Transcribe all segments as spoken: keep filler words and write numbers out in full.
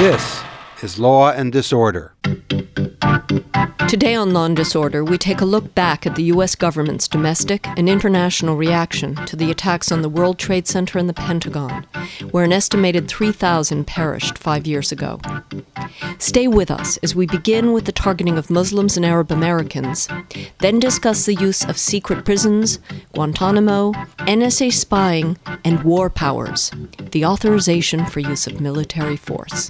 This is Law and Disorder. Today on Law and Disorder, we take a look back at the U S government's domestic and international reaction to the attacks on the World Trade Center and the Pentagon, where an estimated three thousand perished five years ago. Stay with us as we begin with the targeting of Muslims and Arab Americans, then discuss the use of secret prisons, Guantanamo, N S A spying, and war powers, the authorization for use of military force.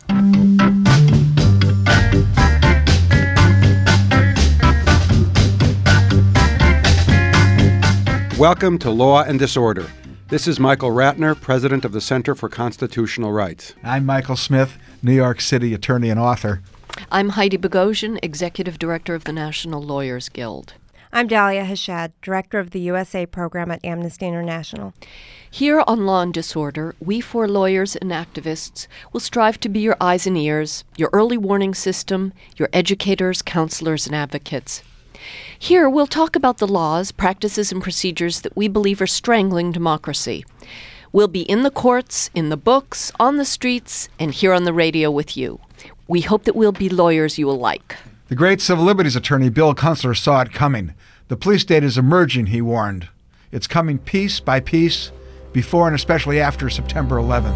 Welcome to Law and Disorder. This is Michael Ratner, president of the Center for Constitutional Rights. I'm Michael Smith, New York City attorney and author. I'm Heidi Bogosian, executive director of the National Lawyers Guild. I'm Dalia Hashad, director of the U S A program at Amnesty International. Here on Law and Disorder, we four lawyers and activists will strive to be your eyes and ears, your early warning system, your educators, counselors, and advocates. Here, we'll talk about the laws, practices, and procedures that we believe are strangling democracy. We'll be in the courts, in the books, on the streets, and here on the radio with you. We hope that we'll be lawyers you will like. The great civil liberties attorney Bill Kunstler saw it coming. The police state is emerging, he warned. It's coming piece by piece, before and especially after September eleventh.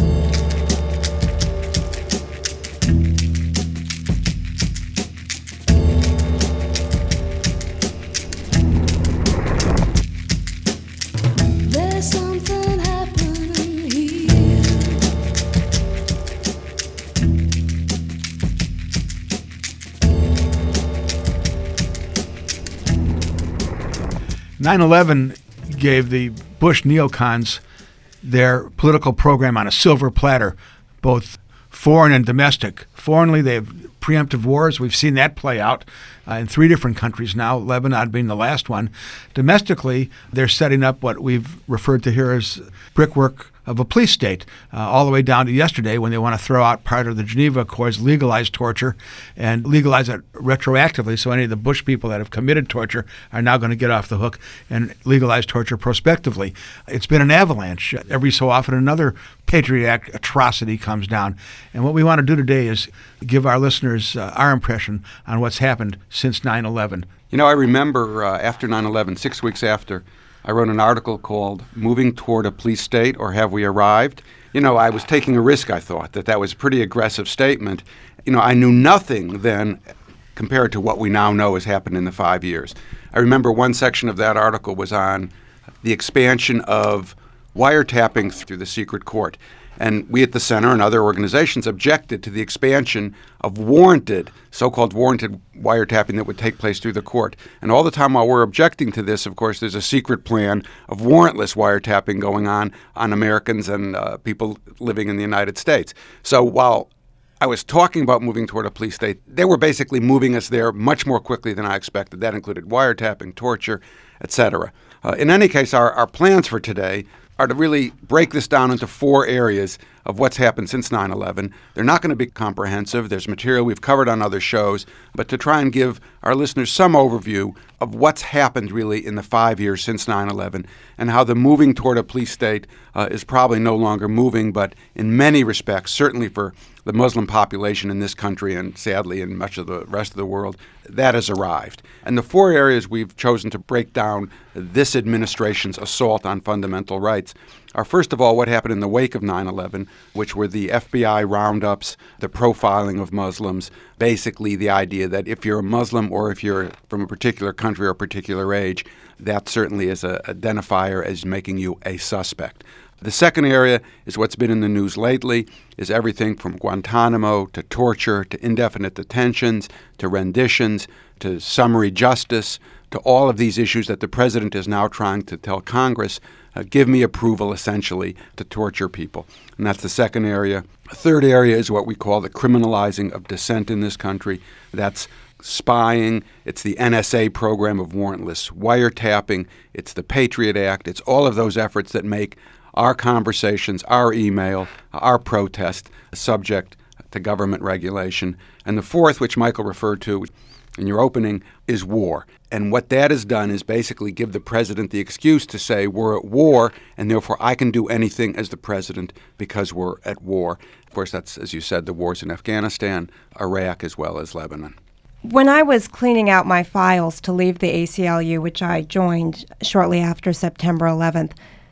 nine eleven gave the Bush neocons their political program on a silver platter, both foreign and domestic. Foreignly, they have preemptive wars. We've seen that play out uh, in three different countries now, Lebanon being the last one. Domestically, they're setting up what we've referred to here as brickwork of a police state, uh, all the way down to yesterday when they want to throw out part of the Geneva Accords, legalize torture, and legalize it retroactively, so any of the Bush people that have committed torture are now going to get off the hook and legalize torture prospectively. It's been an avalanche. Every so often another Patriot Act atrocity comes down. And what we want to do today is give our listeners uh, our impression on what's happened since nine eleven. You know, I remember uh, after nine eleven, six weeks after, I wrote an article called Moving Toward a Police State, or Have We Arrived? You know, I was taking a risk, I thought, that that was a pretty aggressive statement. You know, I knew nothing then compared to what we now know has happened in the five years. I remember one section of that article was on the expansion of wiretapping through the secret court. And we at the Center and other organizations objected to the expansion of warranted, so-called warranted wiretapping that would take place through the court. And all the time while we're objecting to this, of course, there's a secret plan of warrantless wiretapping going on on Americans and uh, people living in the United States. So while I was talking about moving toward a police state, they were basically moving us there much more quickly than I expected. That included wiretapping, torture, et cetera. Uh, in any case, our, our plans for today are to really break this down into four areas of what's happened since nine eleven. They're not going to be comprehensive. There's material we've covered on other shows, but to try and give our listeners some overview of what's happened really in the five years since nine eleven and how the moving toward a police state uh, is probably no longer moving, but in many respects, certainly for the Muslim population in this country and sadly in much of the rest of the world, that has arrived. And the four areas we've chosen to break down this administration's assault on fundamental rights are, first of all, what happened in the wake of nine eleven, which were the F B I roundups, the profiling of Muslims, basically the idea that if you're a Muslim or if you're from a particular country or a particular age, that certainly is an identifier as making you a suspect. The second area is what's been in the news lately, is everything from Guantanamo to torture to indefinite detentions to renditions to summary justice to all of these issues that the president is now trying to tell Congress, uh, give me approval essentially to torture people. And that's the second area. The third area is what we call the criminalizing of dissent in this country. That's spying, it's the N S A program of warrantless wiretapping, it's the Patriot Act, it's all of those efforts that make our conversations, our email, our protest subject to government regulation. And the fourth, which Michael referred to, in your opening, is war. And what that has done is basically give the president the excuse to say we're at war, and therefore I can do anything as the president because we're at war. Of course, that's, as you said, the wars in Afghanistan, Iraq, as well as Lebanon. When I was cleaning out my files to leave the A C L U, which I joined shortly after September eleventh,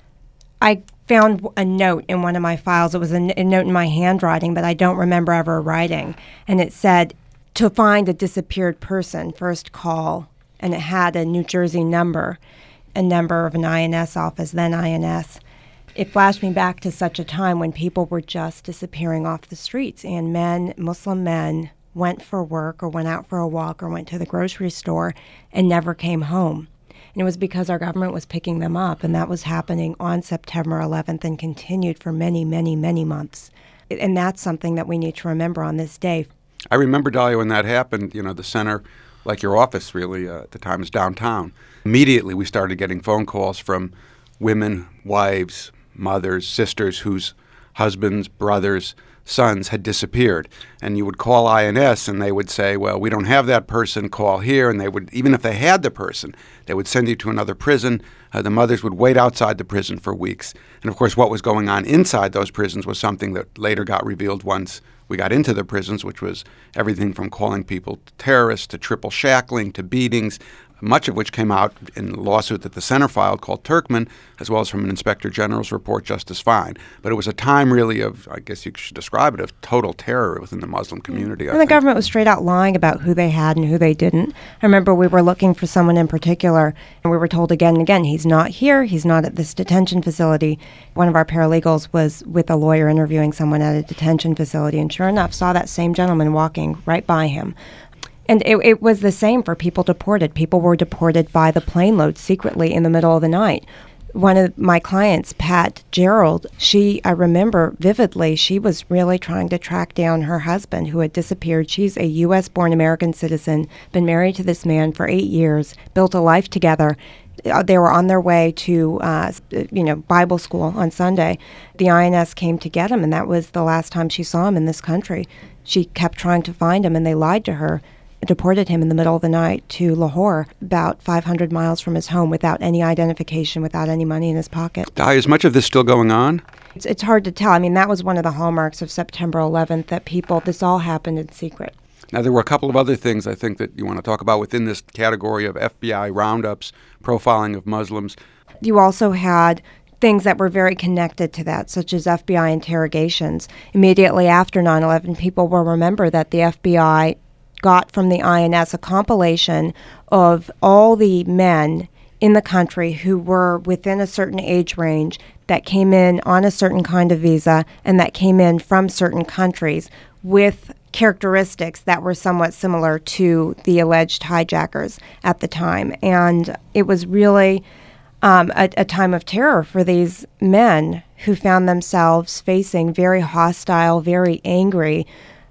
I found a note in one of my files. It was a, n- a note in my handwriting that I don't remember ever writing. And it said, to find a disappeared person, first call. And it had a New Jersey number, a number of an I N S office, then I N S. It flashed me back to such a time when people were just disappearing off the streets, and men, Muslim men, went for work or went out for a walk or went to the grocery store and never came home. And it was because our government was picking them up, and that was happening on September eleventh and continued for many, many, many months. And that's something that we need to remember on this day. I remember, Dahlia, when that happened, you know, the center, like your office really uh, at the time, is downtown. Immediately we started getting phone calls from women, wives, mothers, sisters whose husbands, brothers, sons had disappeared. And you would call I N S and they would say, well, we don't have that person, call here. And they would, even if they had the person, they would send you to another prison. Uh, the mothers would wait outside the prison for weeks. And of course, what was going on inside those prisons was something that later got revealed once we got into the prisons, which was everything from calling people terrorists to triple shackling to beatings, much of which came out in a lawsuit that the center filed called Turkman, as well as from an inspector general's report, Justice Fine. But it was a time really of, I guess you should describe it, of total terror within the Muslim community. I And the think. government was straight out lying about who they had and who they didn't. I remember we were looking for someone in particular, and we were told again and again, he's not here, he's not at this detention facility. One of our paralegals was with a lawyer interviewing someone at a detention facility, and sure enough, saw that same gentleman walking right by him. And it, it was the same for people deported. People were deported by the plane load secretly in the middle of the night. One of my clients, Pat Gerald, she, I remember vividly, she was really trying to track down her husband who had disappeared. She's a U S-born American citizen, been married to this man for eight years, built a life together. They were on their way to, uh, you know, Bible school on Sunday. The I N S came to get him, and that was the last time she saw him in this country. She kept trying to find him, and they lied to her. Deported him in the middle of the night to Lahore, about five hundred miles from his home, without any identification, without any money in his pocket. Dahlia, is much of this still going on? It's, it's hard to tell. I mean, that was one of the hallmarks of September eleventh, that people, this all happened in secret. Now, there were a couple of other things I think that you want to talk about within this category of F B I roundups, profiling of Muslims. You also had things that were very connected to that, such as F B I interrogations. Immediately after nine eleven, people will remember that the F B I got from the I N S a compilation of all the men in the country who were within a certain age range that came in on a certain kind of visa and that came in from certain countries with characteristics that were somewhat similar to the alleged hijackers at the time. And it was really um, a, a time of terror for these men who found themselves facing very hostile, very angry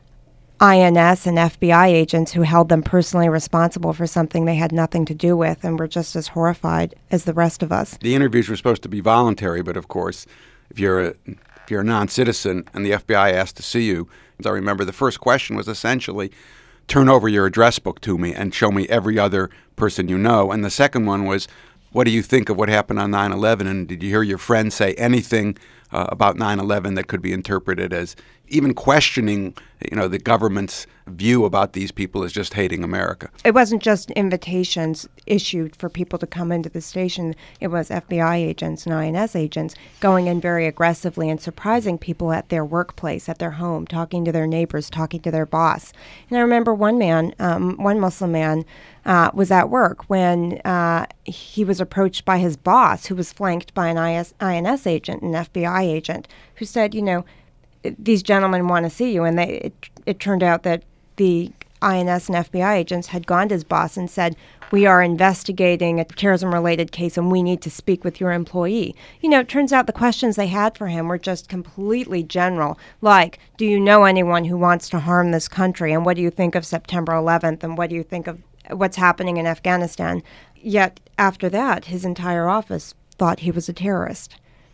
I N S and F B I agents who held them personally responsible for something they had nothing to do with and were just as horrified as the rest of us. The interviews were supposed to be voluntary, but of course, if you're a, if you're a non-citizen and the F B I asked to see you, as I remember, the first question was essentially, turn over your address book to me and show me every other person you know. And the second one was, what do you think of what happened on nine eleven? And did you hear your friend say anything uh, about nine eleven that could be interpreted as even questioning, you know, the government's view about these people as just hating America? It wasn't just invitations issued for people to come into the station. It was F B I agents and I N S agents going in very aggressively and surprising people at their workplace, at their home, talking to their neighbors, talking to their boss. And I remember one man, um, one Muslim man, uh, was at work when uh, he was approached by his boss, who was flanked by an I N S agent, an F B I agent, who said, you know, these gentlemen want to see you. And they, it, it turned out that the I N S and F B I agents had gone to his boss and said, we are investigating a terrorism-related case and we need to speak with your employee. You know, it turns out the questions they had for him were just completely general, like, do you know anyone who wants to harm this country? And what do you think of September eleventh? And what do you think of what's happening in Afghanistan? Yet after that, his entire office thought he was a terrorist.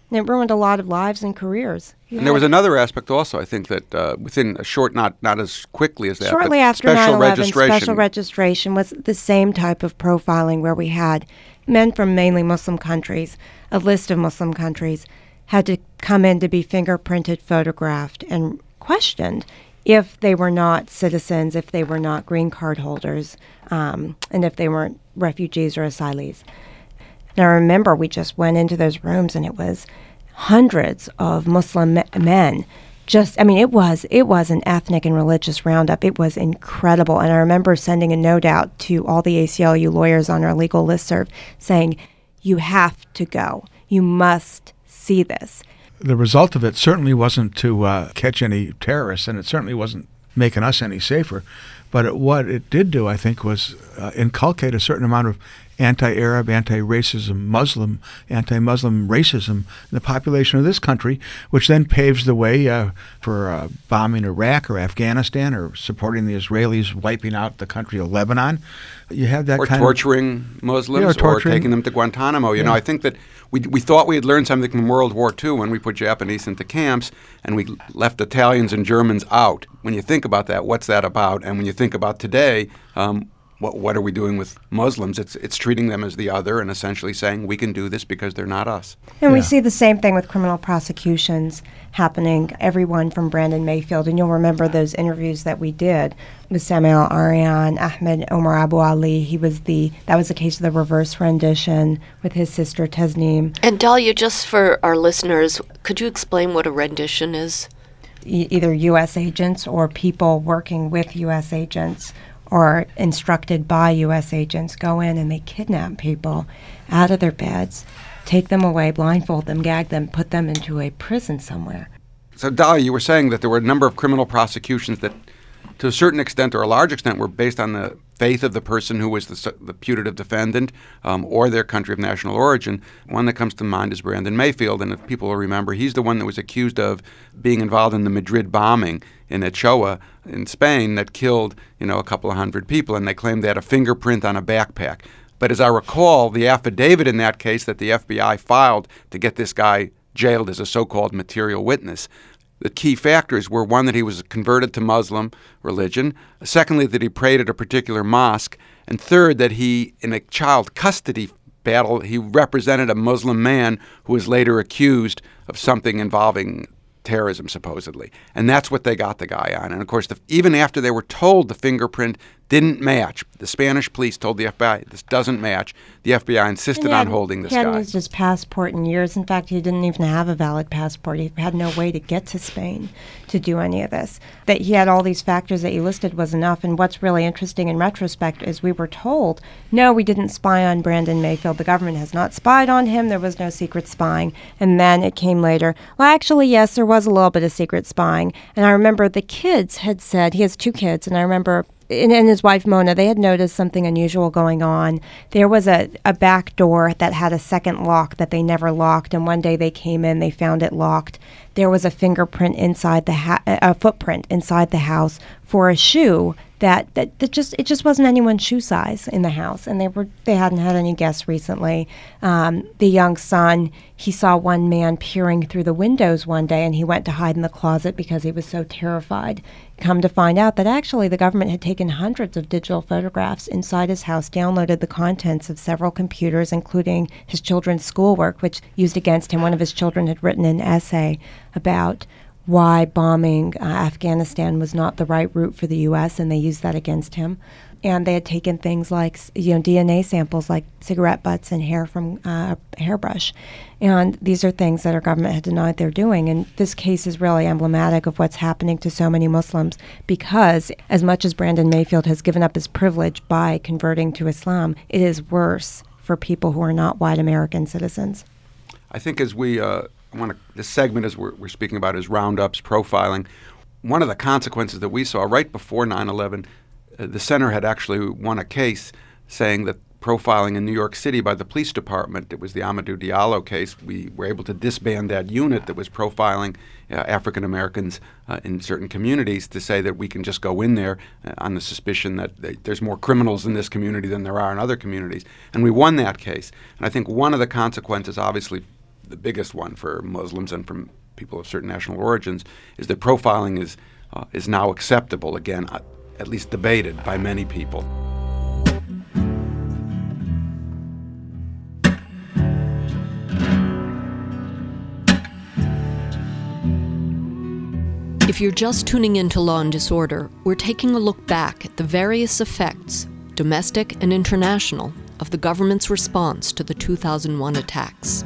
And it ruined a lot of lives and careers. You And there was had- another aspect also, I think, that uh, within a short, not not as quickly as that, Shortly but after special nine eleven, registration. special registration was the same type of profiling where we had men from mainly Muslim countries, a list of Muslim countries, had to come in to be fingerprinted, photographed, and questioned if they were not citizens, if they were not green card holders, um, and if they weren't refugees or asylees. And I remember we just went into those rooms and it was hundreds of Muslim me- men. Just, I mean, it was it was an ethnic and religious roundup. It was incredible. And I remember sending a note out to all the A C L U lawyers on our legal listserv saying, you have to go. You must see this. The result of it certainly wasn't to uh, catch any terrorists, and it certainly wasn't making us any safer. But it, what it did do, I think, was uh, inculcate a certain amount of anti-Arab, anti-racism, Muslim, anti-Muslim racism in the population of this country, which then paves the way uh, for uh, bombing Iraq or Afghanistan or supporting the Israelis wiping out the country of Lebanon. You have that or kind torturing Muslims, Yeah, or torturing- or taking them to Guantanamo. You Yeah. know, I think that we we thought we had learned something from World War Two when we put Japanese into camps and we left Italians and Germans out. When you think about that, what's that about? And when you think about today, um, what what are we doing with Muslims? It's it's treating them as the other and essentially saying we can do this because they're not us. And we Yeah. see the same thing with criminal prosecutions happening, everyone from Brandon Mayfield. And you'll remember those interviews that we did with Samuel Arian, Ahmed Omar Abu Ali. He was the, that was the case of the reverse rendition with his sister Tasneem. And Dahlia, just for our listeners, could you explain what a rendition is? E- either U S agents or people working with U S agents or instructed by U S agents go in and they kidnap people out of their beds, take them away, blindfold them, gag them, put them into a prison somewhere. So, Dahlia, you were saying that there were a number of criminal prosecutions that, to a certain extent or a large extent, were based on the faith of the person who was the, su- the putative defendant um, or their country of national origin. One that comes to mind is Brandon Mayfield, and if people will remember, he's the one that was accused of being involved in the Madrid bombing in Ochoa in Spain that killed, you know, a couple of hundred people, and they claimed they had a fingerprint on a backpack. But as I recall, the affidavit in that case that the F B I filed to get this guy jailed as a so-called material witness, the key factors were, one, that he was converted to Muslim religion, secondly, that he prayed at a particular mosque, and third, that he, in a child custody battle, he represented a Muslim man who was later accused of something involving terrorism, supposedly. And that's what they got the guy on. And, of course, the, even after they were told the fingerprint didn't match, the Spanish police told the F B I, this doesn't match. The F B I insisted He on hadn't- holding this He hadn't guy. used his passport in years. In fact, he didn't even have a valid passport. He had no way to get to Spain to do any of this. That he had all these factors that you listed was enough. And what's really interesting in retrospect is we were told, no, we didn't spy on Brandon Mayfield. The government has not spied on him. There was no secret spying. And then it came later, well, actually, yes, there was a little bit of secret spying. And I remember the kids had said, he has two kids, and I remember and, and his wife Mona, they had noticed something unusual going on. There was a, a back door that had a second lock that they never locked, and one day they came in, they found it locked. There was a fingerprint inside the ha- a footprint inside the house for a shoe that, that, that just it just wasn't anyone's shoe size in the house, and they were they hadn't had any guests recently. Um, the young son, he saw one man peering through the windows one day, and he went to hide in the closet because he was so terrified. Come to find out that actually the government had taken hundreds of digital photographs inside his house, downloaded the contents of several computers, including his children's schoolwork, which used against him. One of his children had written an essay about why bombing uh, Afghanistan was not the right route for the U S, and they used that against him. And they had taken things like, you know, D N A samples like cigarette butts and hair from uh, a hairbrush. And these are things that our government had denied they're doing. And this case is really emblematic of what's happening to so many Muslims, because as much as Brandon Mayfield has given up his privilege by converting to Islam, it is worse for people who are not white American citizens. I think as we uh, want to, this segment as we're, we're speaking about is roundups, profiling. One of the consequences that we saw right before nine eleven, uh, the center had actually won a case saying that profiling in New York City by the police department, it was the Amadou Diallo case, we were able to disband that unit that was profiling uh, African Americans uh, in certain communities, to say that we can just go in there uh, on the suspicion that they, there's more criminals in this community than there are in other communities. And we won that case. And I think one of the consequences, obviously, the biggest one for Muslims and from people of certain national origins, is that profiling is uh, is now acceptable again, uh, at least debated by many people. If you're just tuning into Law and Disorder, we're taking a look back at the various effects, domestic and international, of the government's response to the two thousand one attacks.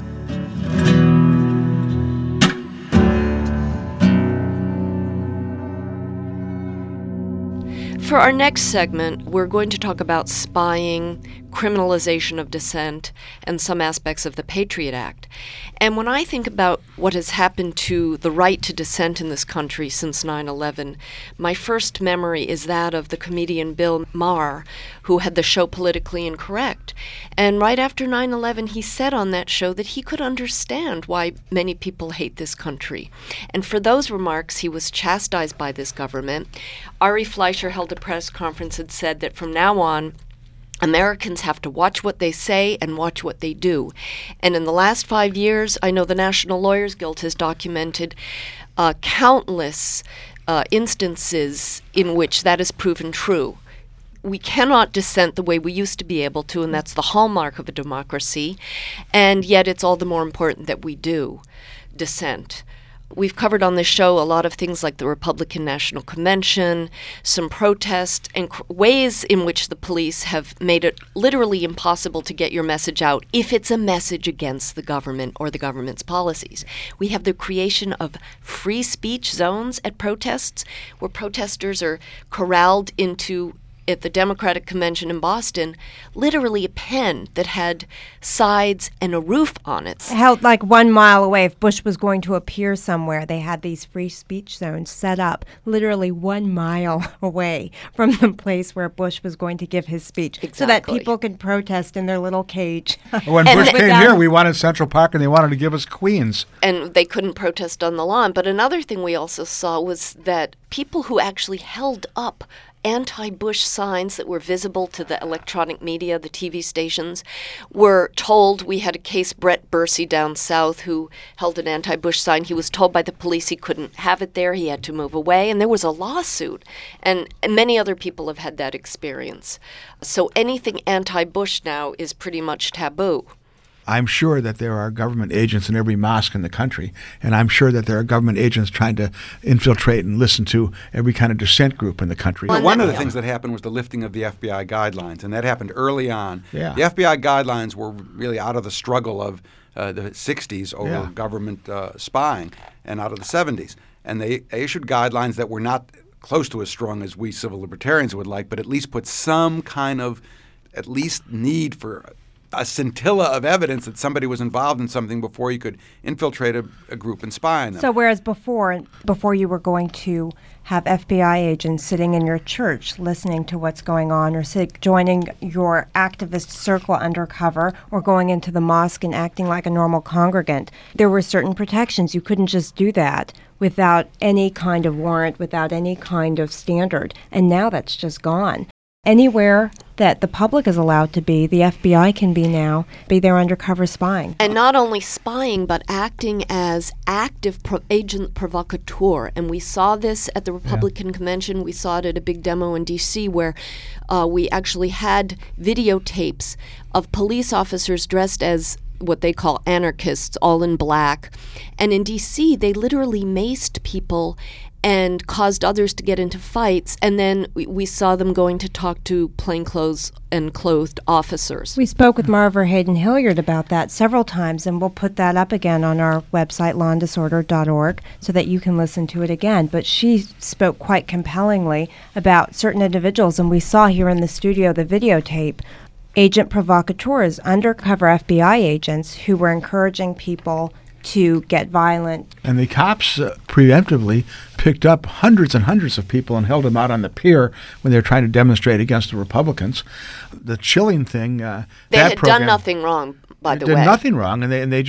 For our next segment, we're going to talk about spying, criminalization of dissent, and some aspects of the Patriot Act. And when I think about what has happened to the right to dissent in this country since nine eleven, my first memory is that of the comedian Bill Maher, who had the show Politically Incorrect. And right after nine eleven, he said on that show that he could understand why many people hate this country. And for those remarks, he was chastised by this government. Ari Fleischer held a press conference and said that from now on, Americans have to watch what they say and watch what they do. And in the last five years, I know the National Lawyers Guild has documented uh, countless uh, instances in which that is proven true. We cannot dissent the way we used to be able to, and that's the hallmark of a democracy. And yet it's all the more important that we do dissent. We've covered on this show a lot of things like the Republican National Convention, some protests, and cr- ways in which the police have made it literally impossible to get your message out if it's a message against the government or the government's policies. We have the creation of free speech zones at protests, where protesters are corralled into, at the Democratic Convention in Boston, literally a pen that had sides and a roof on it. Held like one mile away. If Bush was going to appear somewhere, they had these free speech zones set up literally one mile away from the place where Bush was going to give his speech. Exactly. So that people could protest in their little cage. When And Bush with came that- here, we wanted Central Park, and they wanted to give us Queens. And they couldn't protest on the lawn. But another thing we also saw was that people who actually held up anti-Bush signs that were visible to the electronic media, the T V stations, were told. We had a case, Brett Bursey down south, who held an anti-Bush sign. He was told by the police he couldn't have it there. He had to move away, and there was a lawsuit. And, and many other people have had that experience. So anything anti-Bush now is pretty much taboo. I'm sure that there are government agents in every mosque in the country, and I'm sure that there are government agents trying to infiltrate and listen to every kind of dissent group in the country. Well, One of the yeah. things that happened was the lifting of the F B I guidelines, and that happened early on. Yeah. The F B I guidelines were really out of the struggle of uh, the sixties over Yeah. government uh, spying, and out of the seventies. And they, they issued guidelines that were not close to as strong as we civil libertarians would like, but at least put some kind of at least need for a scintilla of evidence that somebody was involved in something before you could infiltrate a, a group and spy on them. So whereas before, before you were going to have F B I agents sitting in your church listening to what's going on, or sit, joining your activist circle undercover, or going into the mosque and acting like a normal congregant, there were certain protections. You couldn't just do that without any kind of warrant, without any kind of standard. And now that's just gone. Anywhere that the public is allowed to be, the F B I can be now, be there undercover spying. And not only spying, but acting as active pro- agent provocateur. And we saw this at the Republican Convention. We saw it at a big demo in D C where uh, we actually had videotapes of police officers dressed as what they call anarchists, all in black. And in D C, they literally maced people and caused others to get into fights, and then we, we saw them going to talk to plainclothes and clothed officers. We spoke with Marva Hayden Hilliard about that several times, and we'll put that up again on our website, law and disorder dot org, so that you can listen to it again. But she spoke quite compellingly about certain individuals, and we saw here in the studio the videotape, agent provocateurs, undercover F B I agents who were encouraging people to get violent. And the cops uh, preemptively picked up hundreds and hundreds of people and held them out on the pier when they were trying to demonstrate against the Republicans. The chilling thing, uh, They that had program, done nothing wrong, by they the did way. nothing wrong, and they and they just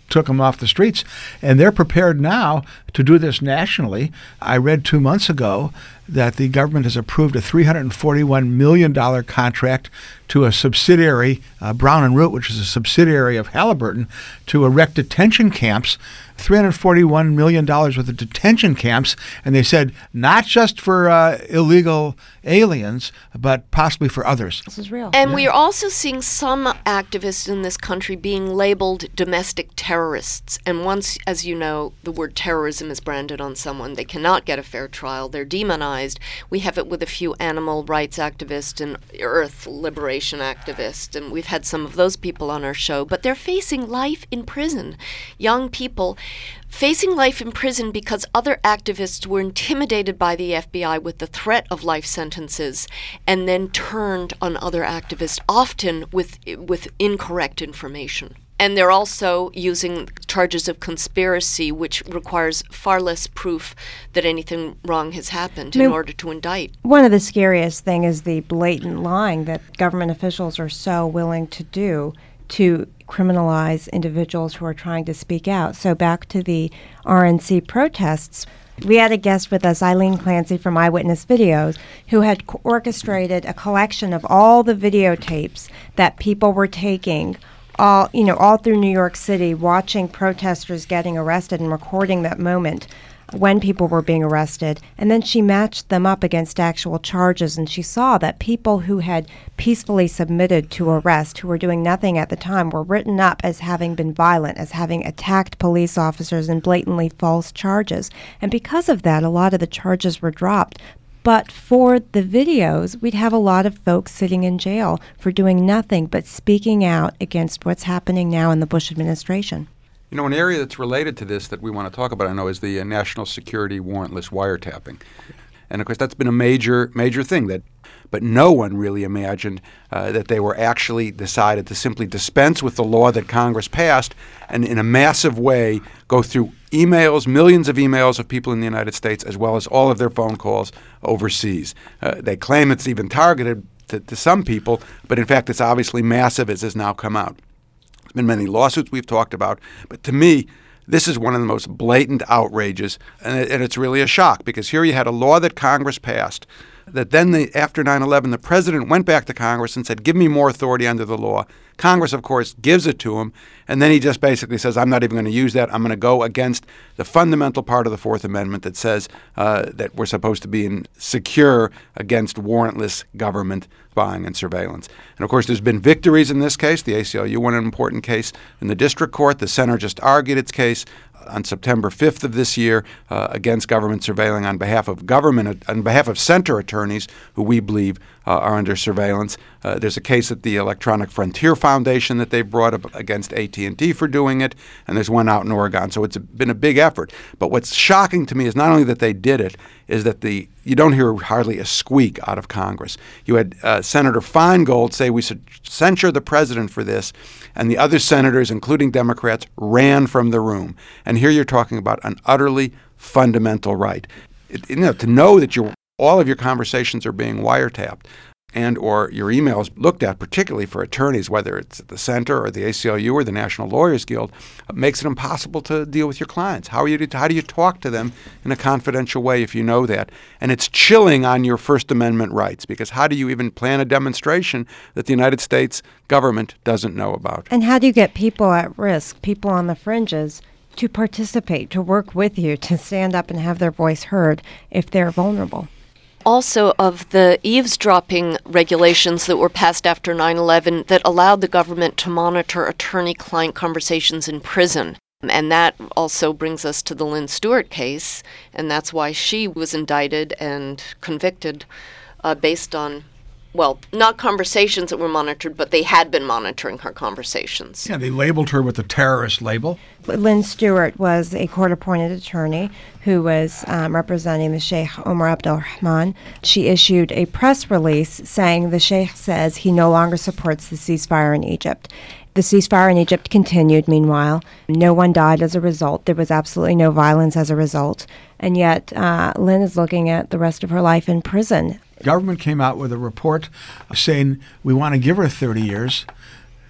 took them off the streets. And they're prepared now to do this nationally. I read two months ago that the government has approved a three hundred forty-one million dollars contract to a subsidiary, uh, Brown and Root, which is a subsidiary of Halliburton, to erect detention camps, three hundred forty-one million dollars worth of detention camps. And they said not just for uh, illegal aliens, but possibly for others. This is real. And yeah. we are also seeing some activists in this country being labeled domestic terrorists. And once, as you know, the word terrorism is branded on someone, they cannot get a fair trial. They're demonized. We have it with a few animal rights activists and earth liberation activists, and we've had some of those people on our show. But they're facing life in prison. Young people facing life in prison because other activists were intimidated by the F B I with the threat of life sentences and then turned on other activists, often with with incorrect information. And they're also using charges of conspiracy, which requires far less proof that anything wrong has happened in I mean, order to indict. One of the scariest things is the blatant lying that government officials are so willing to do to criminalize individuals who are trying to speak out. So back to the R N C protests, we had a guest with us, Eileen Clancy from Eyewitness Videos, who had co- orchestrated a collection of all the videotapes that people were taking all, you know, all through New York City, watching protesters getting arrested and recording that moment when people were being arrested. And then she matched them up against actual charges, and she saw that people who had peacefully submitted to arrest, who were doing nothing at the time, were written up as having been violent, as having attacked police officers in blatantly false charges. And because of that, a lot of the charges were dropped. But for the videos, we'd have a lot of folks sitting in jail for doing nothing but speaking out against what's happening now in the Bush administration. You know, an area that's related to this that we want to talk about, I know, is the uh, national security warrantless wiretapping. And, of course, that's been a major, major thing. That, but no one really imagined uh, that they were actually decided to simply dispense with the law that Congress passed and in a massive way go through emails, millions of emails of people in the United States, as well as all of their phone calls overseas. Uh, they claim it's even targeted to, to some people, but in fact it's obviously massive, as has now come out. There's been many lawsuits we've talked about, but to me, this is one of the most blatant outrages, and, it, and it's really a shock, because here you had a law that Congress passed that then the, after nine eleven, the president went back to Congress and said, give me more authority under the law. Congress, of course, gives it to him, and then he just basically says, I'm not even going to use that. I'm going to go against the fundamental part of the Fourth Amendment that says uh, that we're supposed to be in secure against warrantless government spying and surveillance. And, of course, there's been victories in this case. The A C L U won an important case in the district court. The Center just argued its case on September fifth of this year uh, against government surveilling on behalf of government, on behalf of center attorneys who we believe uh, are under surveillance. Uh, there's a case at the Electronic Frontier Foundation that they brought up against A T and T for doing it, and there's one out in Oregon. So it's a, been a big effort. But what's shocking to me is not only that they did it, is that the you don't hear hardly a squeak out of Congress. You had uh, Senator Feingold say we should censure the president for this, and the other senators, including Democrats, ran from the room. And here you're talking about an utterly fundamental right. It, you know, to know that your all of your conversations are being wiretapped and or your emails looked at, particularly for attorneys, whether it's at the Center or the A C L U or the National Lawyers Guild, makes it impossible to deal with your clients. How are you to, how do you talk to them in a confidential way if you know that? And it's chilling on your First Amendment rights, because how do you even plan a demonstration that the United States government doesn't know about? And how do you get people at risk, people on the fringes, to participate, to work with you, to stand up and have their voice heard if they're vulnerable? Also, of the eavesdropping regulations that were passed after nine eleven that allowed the government to monitor attorney-client conversations in prison. And that also brings us to the Lynn Stewart case, and that's why she was indicted and convicted uh, based on, well, not conversations that were monitored, but they had been monitoring her conversations. Yeah, they labeled her with the terrorist label. Lynn Stewart was a court-appointed attorney who was um, representing the Sheikh Omar Abdulrahman. She issued a press release saying the Sheikh says he no longer supports the ceasefire in Egypt. The ceasefire in Egypt continued, meanwhile. No one died as a result. There was absolutely no violence as a result. And yet, uh, Lynn is looking at the rest of her life in prison. Government came out with a report saying we want to give her thirty years.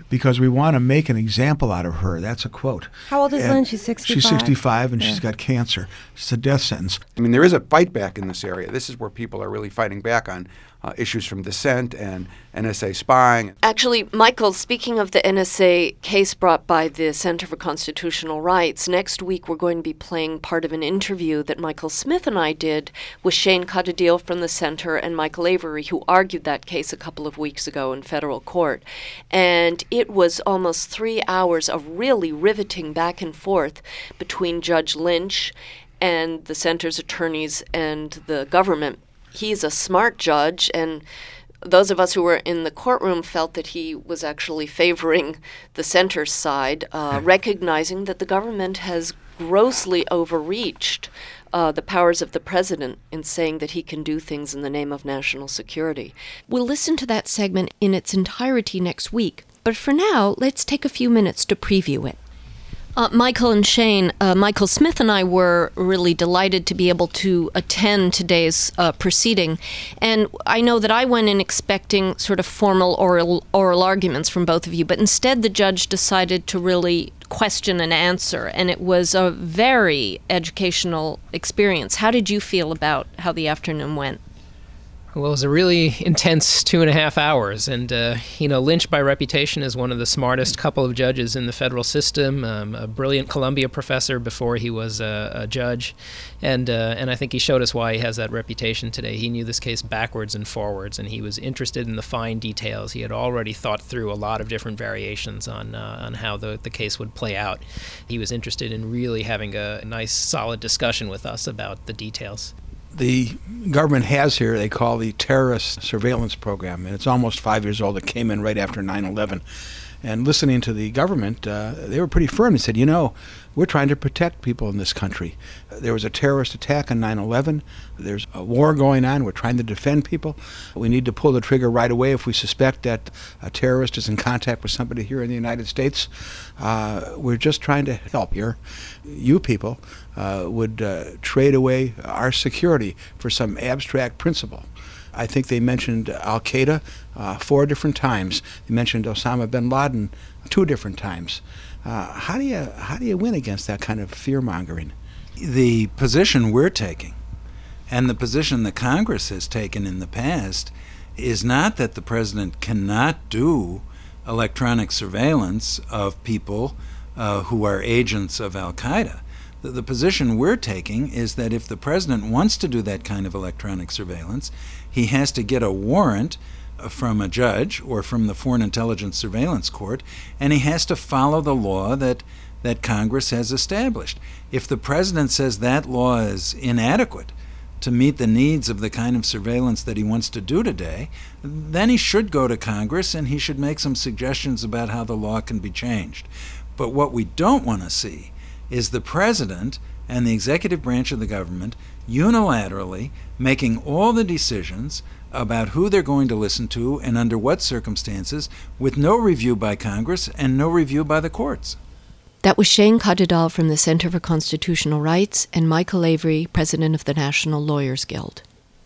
because we want to make an example out of her. That's a quote. How old is And Lynn? She's sixty-five? She's sixty-five, and Yeah. she's got cancer. It's a death sentence. I mean, there is a fight back in this area. This is where people are really fighting back on uh, issues from dissent and N S A spying. Actually, Michael, speaking of the N S A case brought by the Center for Constitutional Rights, next week we're going to be playing part of an interview that Michael Smith and I did with Shane Cuddideal from the Center and Michael Avery, who argued that case a couple of weeks ago in federal court. And it was almost three hours of really riveting back and forth between Judge Lynch and the Center's attorneys and the government. He's a smart judge, and those of us who were in the courtroom felt that he was actually favoring the Center's side, uh, recognizing that the government has grossly overreached uh, the powers of the president in saying that he can do things in the name of national security. We'll listen to that segment in its entirety next week, but for now, let's take a few minutes to preview it. Uh, Michael and Shane, uh, Michael Smith and I were really delighted to be able to attend today's uh, proceeding. And I know that I went in expecting sort of formal oral, oral arguments from both of you, but instead the judge decided to really question and answer, and it was a very educational experience. How did you feel about how the afternoon went? Well, it was a really intense two and a half hours. And, uh, you know, Lynch, by reputation, is one of the smartest couple of judges in the federal system, um, a brilliant Columbia professor before he was a, a judge. And uh, and I think he showed us why he has that reputation today. He knew this case backwards and forwards, and he was interested in the fine details. He had already thought through a lot of different variations on uh, on how the, the case would play out. He was interested in really having a nice, solid discussion with us about the details. The government has here, they call the terrorist surveillance program, and it's almost five years old. It came in right after nine eleven. And listening to the government, uh, they were pretty firm. They said, you know, we're trying to protect people in this country. There was a terrorist attack on nine eleven. There's a war going on. We're trying to defend people. We need to pull the trigger right away if we suspect that a terrorist is in contact with somebody here in the United States. Uh, we're just trying to help here. You people uh, would uh, trade away our security for some abstract principle. I think they mentioned Al-Qaeda uh, four different times. They mentioned Osama bin Laden two different times. Uh, how do you how do you win against that kind of fear-mongering? The position we're taking, and the position that Congress has taken in the past, is not that the president cannot do electronic surveillance of people uh, who are agents of Al-Qaeda. The, the position we're taking is that if the president wants to do that kind of electronic surveillance, he has to get a warrant from a judge or from the Foreign Intelligence Surveillance Court, and he has to follow the law that that Congress has established. If the president says that law is inadequate to meet the needs of the kind of surveillance that he wants to do today, then he should go to Congress and he should make some suggestions about how the law can be changed. But what we don't want to see is the president and the executive branch of the government unilaterally making all the decisions about who they're going to listen to and under what circumstances, with no review by Congress and no review by the courts. That was Shane Cuddideal from the Center for Constitutional Rights and Michael Avery, president of the National Lawyers Guild.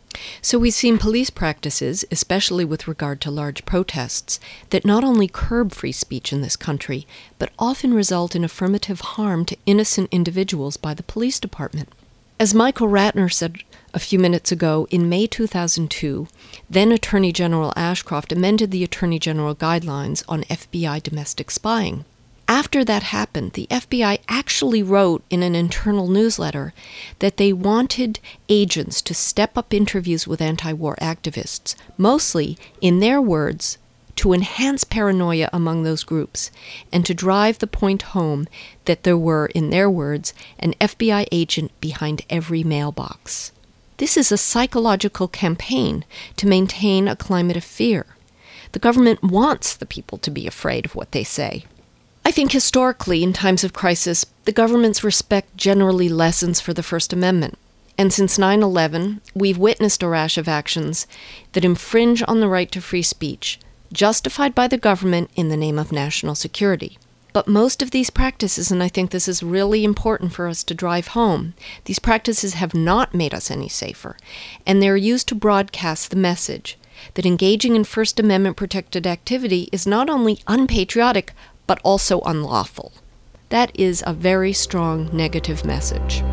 So we've seen police practices, especially with regard to large protests, that not only curb free speech in this country, but often result in affirmative harm to innocent individuals by the police department. As Michael Ratner said a few minutes ago, in May two thousand two, then Attorney General Ashcroft amended the Attorney General Guidelines on F B I domestic spying. After that happened, the F B I actually wrote in an internal newsletter that they wanted agents to step up interviews with anti-war activists, mostly, in their words, to enhance paranoia among those groups and to drive the point home that there were, in their words, an F B I agent behind every mailbox. This is a psychological campaign to maintain a climate of fear. The government wants the people to be afraid of what they say. I think historically, in times of crisis, the government's respect generally lessens for the First Amendment. And since nine eleven, we've witnessed a rash of actions that infringe on the right to free speech, justified by the government in the name of national security. But most of these practices, and I think this is really important for us to drive home, these practices have not made us any safer, and they're used to broadcast the message that engaging in First Amendment protected activity is not only unpatriotic, but also unlawful. That is a very strong negative message.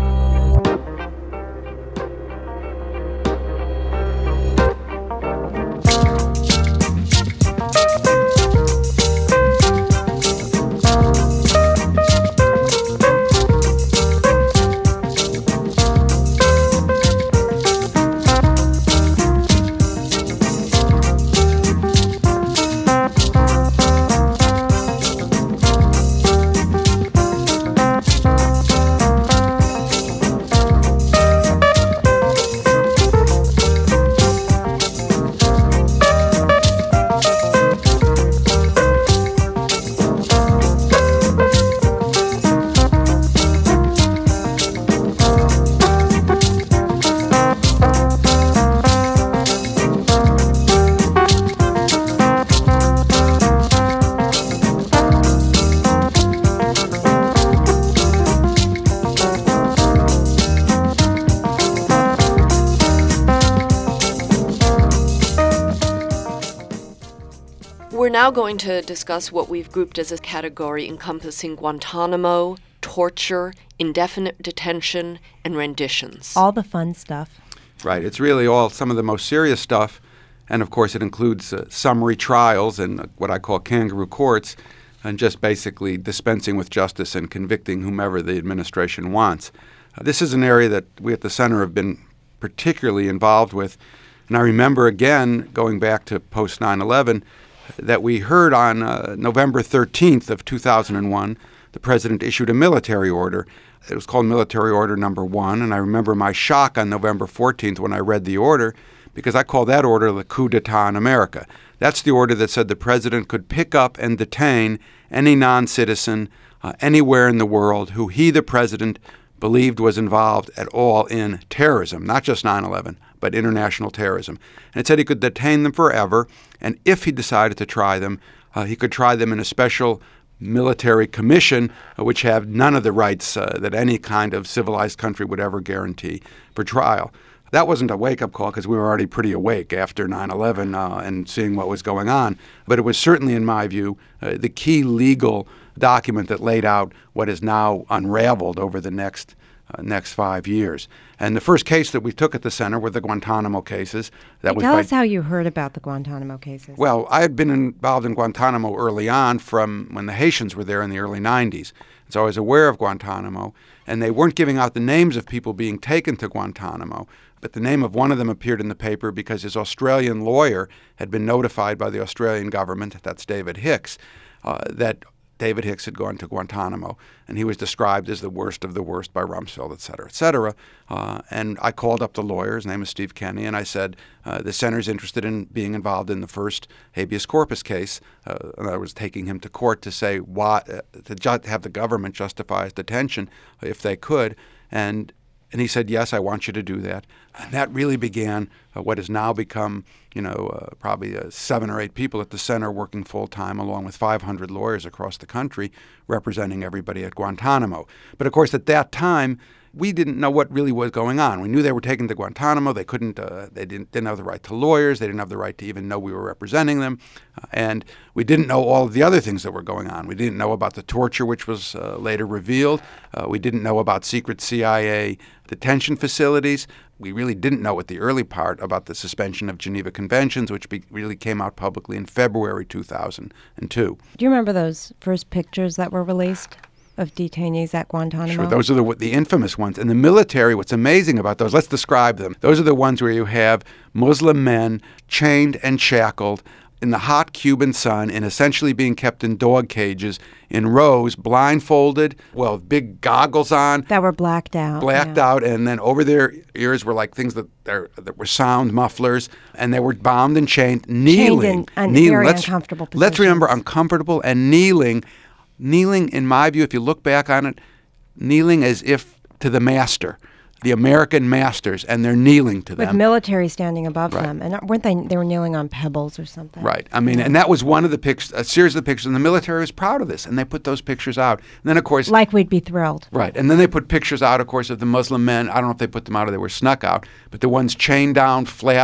We're now going to discuss what we've grouped as a category encompassing Guantanamo, torture, indefinite detention, and renditions. All the fun stuff. Right. It's really all some of the most serious stuff. And, of course, it includes uh, summary trials and uh, what I call kangaroo courts, and just basically dispensing with justice and convicting whomever the administration wants. Uh, this is an area that we at the Center have been particularly involved with. And I remember, again, going back to post nine eleven, that we heard on uh, November thirteenth of two thousand one, the president issued a military order. It was called Military Order Number One, and I remember my shock on November fourteenth when I read the order, because I call that order the coup d'etat in America. That's the order that said the president could pick up and detain any non-citizen uh, anywhere in the world who he, the president, believed was involved at all in terrorism, not just nine eleven, but international terrorism. And it said he could detain them forever, and if he decided to try them, uh, he could try them in a special military commission, uh, which have none of the rights uh, that any kind of civilized country would ever guarantee for trial. That wasn't a wake-up call because we were already pretty awake after nine eleven uh, and seeing what was going on. But it was certainly, in my view, uh, the key legal document that laid out what is now unraveled over the next uh, next five years. And the first case that we took at the center were the Guantanamo cases. That was Tell by, us how you heard about the Guantanamo cases. Well, I had been involved in Guantanamo early on from when the Haitians were there in the early nineties. So I was aware of Guantanamo, and they weren't giving out the names of people being taken to Guantanamo, but the name of one of them appeared in the paper because his Australian lawyer had been notified by the Australian government, that's David Hicks, uh, that David Hicks had gone to Guantanamo, and he was described as the worst of the worst by Rumsfeld, et cetera, et cetera. Uh, and I called up the lawyer, his name is Steve Kenny, and I said, uh, the center's interested in being involved in the first habeas corpus case. Uh, and I was taking him to court to say why, uh, to ju- have the government justify his detention if they could. And And he said, yes, I want you to do that. And that really began uh, what has now become, you know, uh, probably uh, seven or eight people at the center working full-time, along with five hundred lawyers across the country representing everybody at Guantanamo. But, of course, at that time, we didn't know what really was going on. We knew they were taken to Guantanamo. They couldn't, uh, they didn't, didn't have the right to lawyers. They didn't have the right to even know we were representing them. Uh, and we didn't know all of the other things that were going on. We didn't know about the torture, which was uh, later revealed. Uh, we didn't know about secret C I A detention facilities. We really didn't know at the early part about the suspension of Geneva Conventions, which be- really came out publicly in February two thousand two. Do you remember those first pictures that were released of detainees at Guantanamo? Sure, those are the the infamous ones. And the military, what's amazing about those, let's describe them. Those are the ones where you have Muslim men chained and shackled in the hot Cuban sun and essentially being kept in dog cages in rows, blindfolded, well, with big goggles on. That were blacked out. Blacked yeah. out, and then over their ears were like things that that were sound mufflers, and they were bound and chained, kneeling. Chained in, in kneeling. very let's, uncomfortable positions. Let's remember, uncomfortable and kneeling. Kneeling, in my view, if you look back on it, kneeling as if to the master, the American masters, and they're kneeling to them. With military standing above Right. them. And weren't they, they were kneeling on pebbles or something? Right. I mean, and that was one of the pictures, a series of pictures, and the military was proud of this, and they put those pictures out. And then, of course... Like we'd be thrilled. Right. And then they put pictures out, of course, of the Muslim men. I don't know if they put them out or they were snuck out, but the ones chained down flat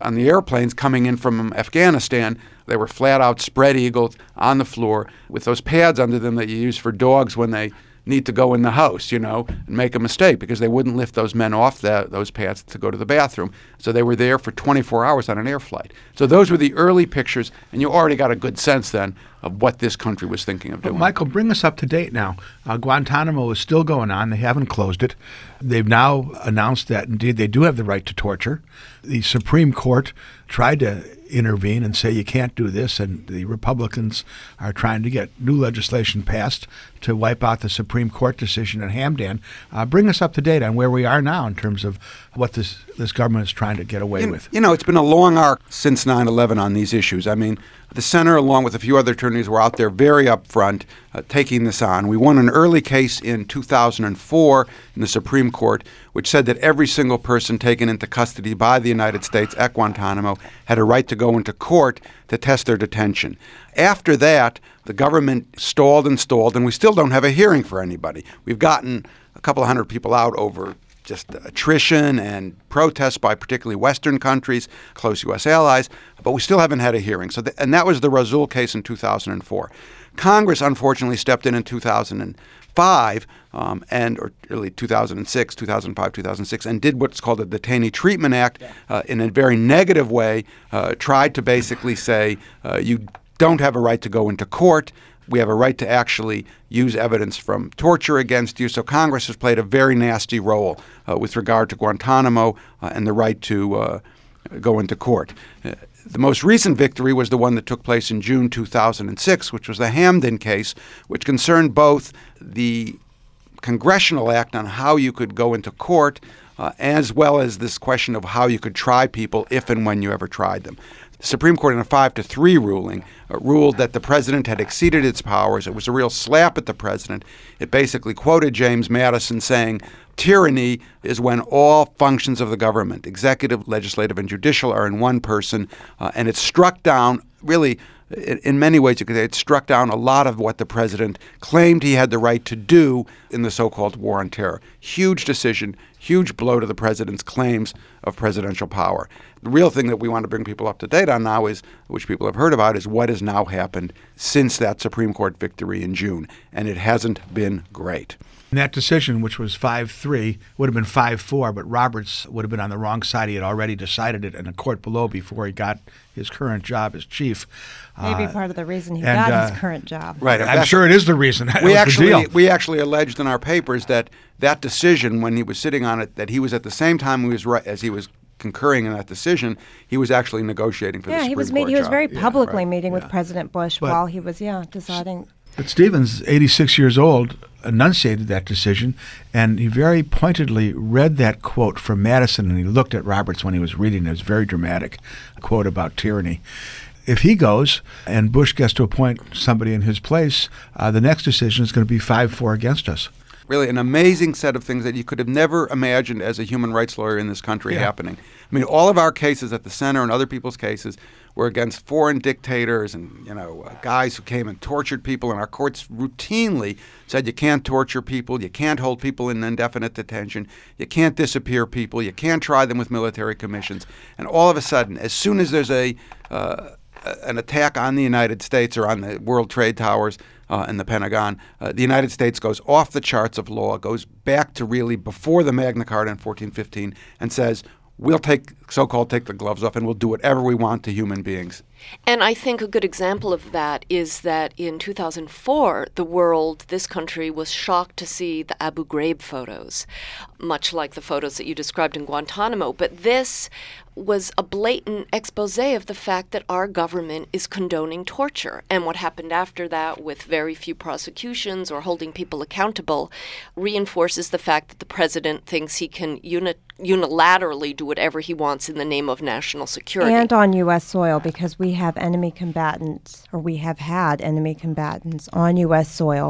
on the airplanes coming in from Afghanistan. They were flat-out spread eagled on the floor with those pads under them that you use for dogs when they need to go in the house, you know, and make a mistake, because they wouldn't lift those men off the, those pads to go to the bathroom. So they were there for twenty-four hours on an air flight. So those were the early pictures, and you already got a good sense then of what this country was thinking of doing. But Michael, bring us up to date now. Uh, Guantanamo is still going on. They haven't closed it. They've now announced that, indeed, they do have the right to torture. The Supreme Court tried to intervene and say you can't do this, and the Republicans are trying to get new legislation passed to wipe out the Supreme Court decision at Hamdan. Uh, bring us up to date on where we are now in terms of what this this government is trying to get away you, with. You know, it's been a long arc since nine eleven on these issues. I mean, the center, along with a few other attorneys, were out there very upfront uh, taking this on. We won an early case in two thousand four in the Supreme Court, which said that every single person taken into custody by the United States at Guantanamo had a right to go into court to test their detention. After that, the government stalled and stalled, and we still don't have a hearing for anybody. We've gotten a couple of hundred people out over just attrition and protests by particularly Western countries, close U S allies, but we still haven't had a hearing. So, the, and that was the Rasool case in two thousand four. Congress, unfortunately, stepped in in two thousand five, um, and or really two thousand six, two thousand five, two thousand six, and did what's called the Detainee Treatment Act uh, in a very negative way, uh, tried to basically say uh, you don't have a right to go into court. We have a right to actually use evidence from torture against you. So Congress has played a very nasty role uh, with regard to Guantanamo uh, and the right to uh, go into court. Uh, the most recent victory was the one that took place in June two thousand six, which was the Hamdan case, which concerned both the congressional act on how you could go into court uh, as well as this question of how you could try people if and when you ever tried them. The Supreme Court, in a five to three ruling, uh, ruled that the president had exceeded its powers. It was a real slap at the president. It basically quoted James Madison saying, tyranny is when all functions of the government, executive, legislative, and judicial, are in one person, uh, and it struck down, really, in, in many ways, you could say it struck down a lot of what the president claimed he had the right to do in the so-called war on terror. Huge decision, huge blow to the president's claims of presidential power. The real thing that we want to bring people up to date on now is, which people have heard about, is what has now happened since that Supreme Court victory in June, and it hasn't been great. And that decision, which was five three, would have been five four, but Roberts would have been on the wrong side. He had already decided it in a court below before he got his current job as chief. Maybe Uh, part of the reason he and, got uh, his current job. Right. I'm that's- sure it is the reason. That We was actually the deal. we actually alleged in our papers that that decision, when he was sitting on it, that he was at the same time he was right, as he was concurring in that decision, he was actually negotiating for the Yeah, Supreme he was Court meet, he was job. very Yeah, publicly right, meeting with yeah. President Bush But- while he was, yeah, deciding. But Stevens, eighty-six years old, enunciated that decision, and he very pointedly read that quote from Madison, and he looked at Roberts when he was reading it. It was very dramatic, a quote about tyranny. If he goes and Bush gets to appoint somebody in his place, uh, the next decision is going to be five four against us. Really an amazing set of things that you could have never imagined as a human rights lawyer in this country Yeah. happening. I mean, all of our cases at the center and other people's cases were against foreign dictators and, you know, uh, guys who came and tortured people, and our courts routinely said you can't torture people, you can't hold people in indefinite detention, you can't disappear people, you can't try them with military commissions. And all of a sudden, as soon as there's a uh, an attack on the United States or on the World Trade Towers uh, and the Pentagon, uh, the United States goes off the charts of law, goes back to really before the Magna Carta in fourteen fifteen, and says, we'll take, so-called take the gloves off, and we'll do whatever we want to human beings. And I think a good example of that is that in two thousand four, the world, this country, was shocked to see the Abu Ghraib photos, much like the photos that you described in Guantanamo. But this was a blatant expose of the fact that our government is condoning torture. And what happened after that, with very few prosecutions or holding people accountable, reinforces the fact that the president thinks he can uni- unilaterally do whatever he wants in the name of national security. And on U S soil, because we have enemy combatants, or we have had enemy combatants on U S soil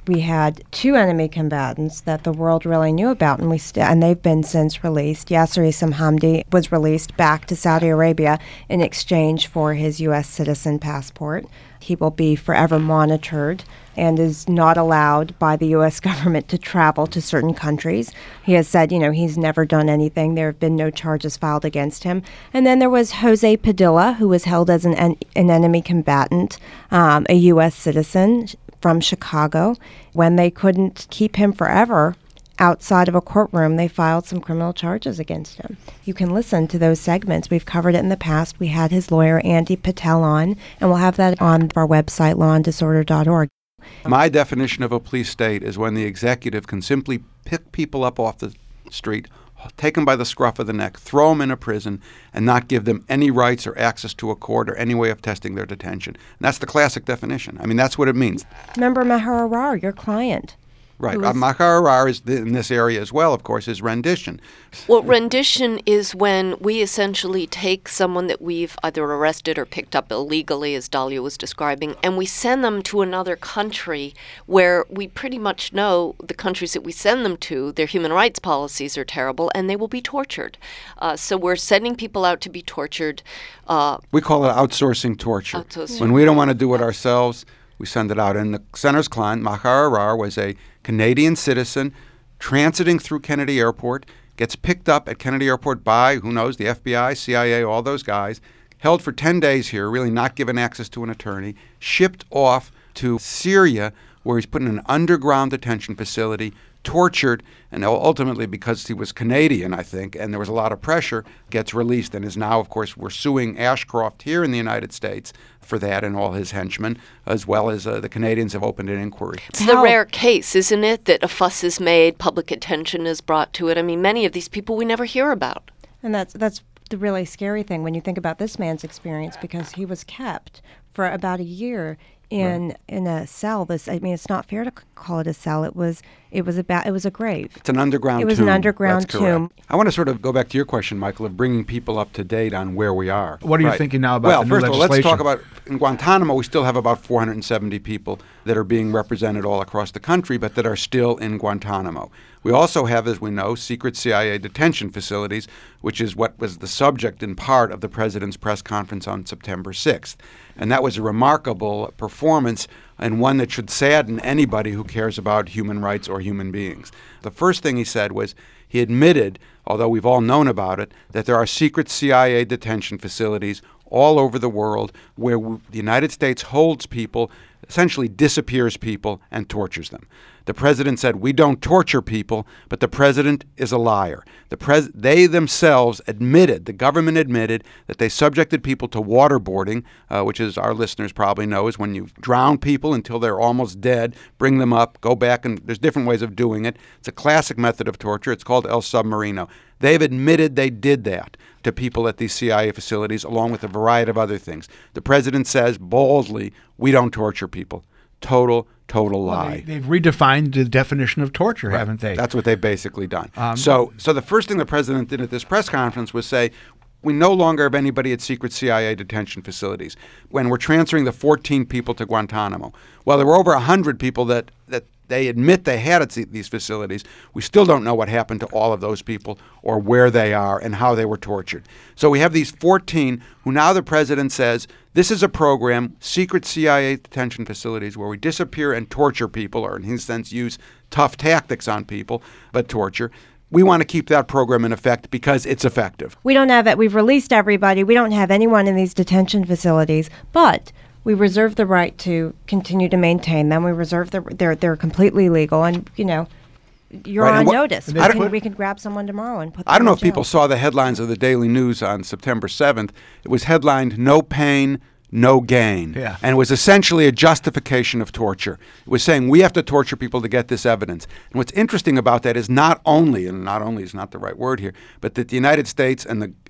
We had two enemy combatants that the world really knew about, and we st- and they've been since released. Yasser Issam Hamdi was released back to Saudi Arabia in exchange for his U S citizen passport. He will be forever monitored and is not allowed by the U S government to travel to certain countries. He has said, you know, he's never done anything. There have been no charges filed against him. And then there was Jose Padilla, who was held as an, en- an enemy combatant, um, a U S citizen from Chicago. When they couldn't keep him forever outside of a courtroom, they filed some criminal charges against him. You can listen to those segments. We've covered it in the past. We had his lawyer, Andy Patel, on, and we'll have that on our website, law and disorder dot org. My definition of a police state is when the executive can simply pick people up off the street, take them by the scruff of the neck, throw them in a prison, and not give them any rights or access to a court or any way of testing their detention. And that's the classic definition. I mean, that's what it means. Remember Maher Arar, your client. Right. Uh, Maher Arar is th- in this area as well, of course, is rendition. Well, rendition is when we essentially take someone that we've either arrested or picked up illegally, as Dahlia was describing, and we send them to another country where we pretty much know the countries that we send them to, their human rights policies are terrible, and they will be tortured. Uh, so we're sending people out to be tortured. Uh, we call it outsourcing torture. Outsourcing. When we don't want to do it ourselves, we send it out. And the center's client, Maher Arar, was a Canadian citizen transiting through Kennedy Airport, gets picked up at Kennedy Airport by, who knows, the F B I, C I A, all those guys, held for ten days here, really not given access to an attorney, shipped off to Syria, where he's put in an underground detention facility, tortured, and ultimately, because he was Canadian, I think, and there was a lot of pressure, gets released and is now, of course, we're suing Ashcroft here in the United States for that and all his henchmen, as well as uh, the Canadians have opened an inquiry. It's the rare case, isn't it, that a fuss is made, public attention is brought to it. I mean, many of these people we never hear about. And that's that's the really scary thing when you think about this man's experience, because he was kept for about a year in right. in a cell. This, I mean, it's not fair to c- call it a cell. It was it was a ba- it was a grave. It's an underground tomb. It was tomb. an underground That's tomb. Correct. I want to sort of go back to your question, Michael, of bringing people up to date on where we are. What are you right. thinking now about well, the new first of all, let's legislation? talk about in Guantanamo. We still have about four hundred seventy people that are being represented all across the country, but that are still in Guantanamo. We also have, as we know, secret C I A detention facilities, which is what was the subject in part of the president's press conference on September sixth. And that was a remarkable performance and one that should sadden anybody who cares about human rights or human beings. The first thing he said was he admitted, although we've all known about it, that there are secret C I A detention facilities all over the world where w- the United States holds people, essentially disappears people, and tortures them. The president said, we don't torture people, but the president is a liar. The pres- they themselves admitted, the government admitted, that they subjected people to waterboarding, uh, which, as our listeners probably know, is when you drown people until they're almost dead, bring them up, go back, and there's different ways of doing it. It's a classic method of torture. It's called El Submarino. They've admitted they did that to people at these C I A facilities, along with a variety of other things. The president says boldly, we don't torture people. Total, total lie. Well, they, they've redefined the definition of torture, right. haven't they? That's what they've basically done. Um, so, so the first thing the president did at this press conference was say, we no longer have anybody at secret C I A detention facilities. When we're transferring the fourteen people to Guantanamo, well, there were over one hundred people that, that they admit they had at these facilities. We still don't know what happened to all of those people or where they are and how they were tortured. So we have these fourteen who now the president says, this is a program, secret C I A detention facilities, where we disappear and torture people, or in his sense use tough tactics on people, but torture. We want to keep that program in effect because it's effective. We don't have it. We've released everybody. We don't have anyone in these detention facilities, but we reserve the right to continue to maintain them. We reserve the they're they're completely legal, and you know, you're right, on what, notice. We can, we can grab someone tomorrow and put them I don't know in if people jail. saw the headlines of the Daily News on September seventh. It was headlined, "No Pain, No Gain." Yeah. And it was essentially a justification of torture. It was saying we have to torture people to get this evidence. And what's interesting about that is not only, and not only is not the right word here, but that the United States and the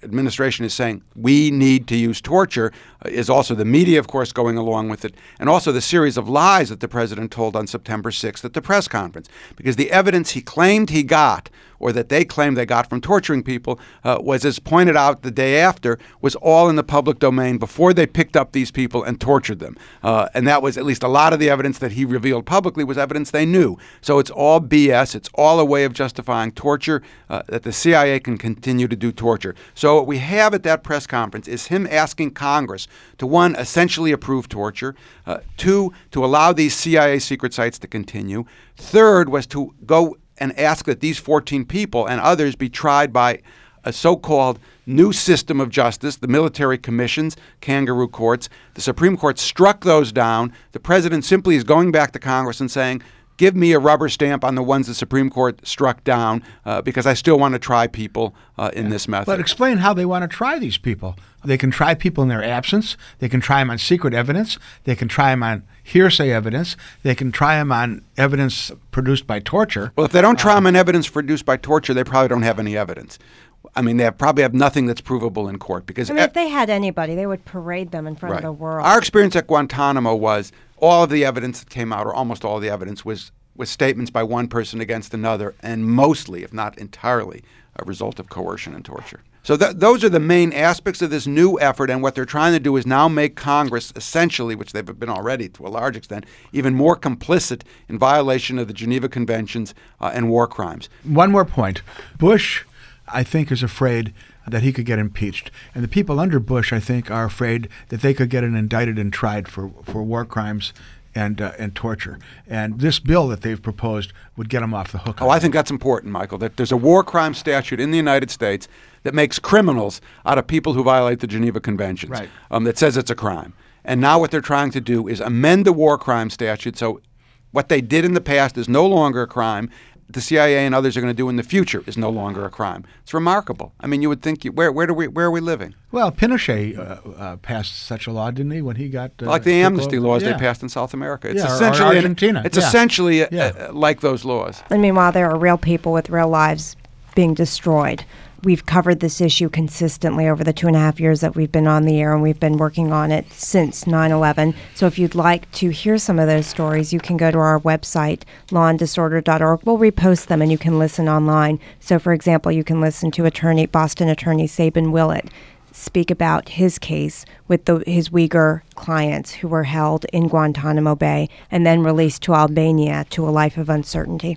administration is saying we need to use torture uh, is also the media, of course, going along with it, and also the series of lies that the president told on September sixth at the press conference. Because the evidence he claimed he got, or that they claimed they got from torturing people, uh, was, as pointed out the day after, was all in the public domain before they picked up these people and tortured them. Uh, and that was at least a lot of the evidence that he revealed publicly was evidence they knew. So it's all B S. It's all a way of justifying torture, uh, that the C I A can continue to do torture. So what we have at that press conference is him asking Congress to, one, essentially approve torture, uh, two, to allow these C I A secret sites to continue, third was to go and ask that these fourteen people and others be tried by a so-called new system of justice, the military commissions, kangaroo courts. The Supreme Court struck those down. The president simply is going back to Congress and saying, give me a rubber stamp on the ones the Supreme Court struck down uh, because I still want to try people uh, in this method. But explain how they want to try these people. They can try people in their absence. They can try them on secret evidence. They can try them on hearsay evidence. They can try them on evidence produced by torture. Well, if they don't try them on evidence produced by torture, they probably don't have any evidence. I mean, they have, probably have nothing that's provable in court. Because I mean, if they had anybody, they would parade them in front right. of the world. Our experience at Guantanamo was all of the evidence that came out, or almost all of the evidence, was, was statements by one person against another, and mostly, if not entirely, a result of coercion and torture. So th- those are the main aspects of this new effort, and what they're trying to do is now make Congress essentially, which they've been already to a large extent, even more complicit in violation of the Geneva Conventions uh, and war crimes. One more point. Bush, I think, is afraid that he could get impeached. And the people under Bush, I think, are afraid that they could get indicted and tried for, for war crimes and uh, and torture. And this bill that they've proposed would get them off the hook. Oh, I think that's important, Michael, that there's a war crime statute in the United States that makes criminals out of people who violate the Geneva Conventions, right. um, that says it's a crime. And now what they're trying to do is amend the war crime statute so what they did in the past is no longer a crime. The C I A and others are going to do in the future is no longer a crime. It's remarkable. I mean, you would think, you, where where do we where are we living? Well, Pinochet uh, uh, passed such a law, didn't he, when he got uh, like the amnesty over? laws yeah. they passed in South America. It's yeah, or- essentially or Argentina. An, it's yeah. essentially a, Yeah. a, like those laws. And meanwhile, there are real people with real lives being destroyed. We've covered this issue consistently over the two and a half years that we've been on the air, and we've been working on it since nine eleven. So if you'd like to hear some of those stories, you can go to our website, law and disorder dot org. We'll repost them, and you can listen online. So, for example, you can listen to attorney Boston attorney Sabin Willett speak about his case with the, his Uyghur clients who were held in Guantanamo Bay and then released to Albania to a life of uncertainty.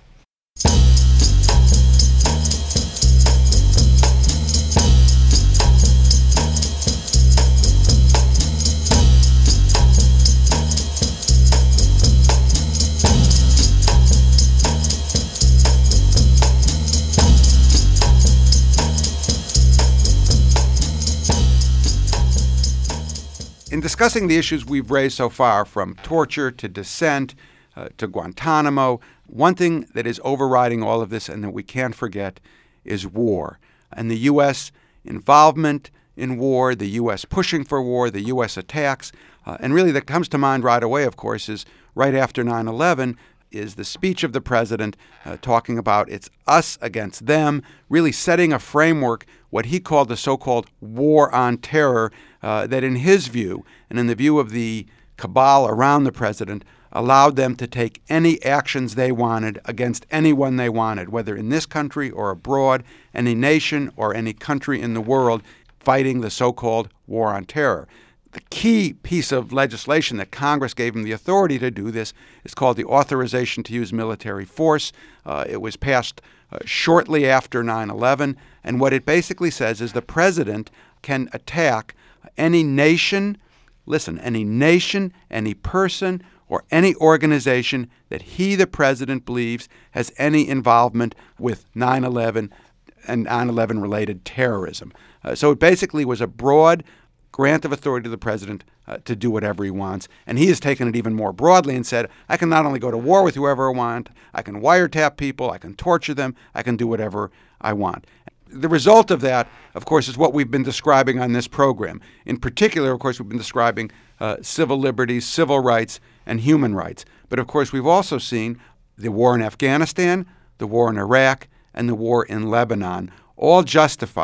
In discussing the issues we've raised so far, from torture to dissent uh, to Guantanamo, one thing that is overriding all of this and that we can't forget is war. And the U S involvement in war, the U S pushing for war, the U S attacks. Uh, and really that comes to mind right away, of course, is right after nine eleven, is the speech of the president uh, talking about it's us against them, really setting a framework, what he called the so-called war on terror, uh, that in his view, and in the view of the cabal around the president, allowed them to take any actions they wanted against anyone they wanted, whether in this country or abroad, any nation or any country in the world, fighting the so-called war on terror. The key piece of legislation that Congress gave him the authority to do this is called the Authorization to Use Military Force. Uh, it was passed uh, shortly after nine eleven, and what it basically says is the president can attack any nation, listen, any nation, any person, or any organization that he, the president, believes has any involvement with nine eleven and nine eleven related terrorism. Uh, so it basically was a broad grant of authority to the president uh, to do whatever he wants. And he has taken it even more broadly and said, I can not only go to war with whoever I want, I can wiretap people, I can torture them, I can do whatever I want. The result of that, of course, is what we've been describing on this program. In particular, of course, we've been describing uh, civil liberties, civil rights, and human rights. But, of course, we've also seen the war in Afghanistan, the war in Iraq, and the war in Lebanon, all justified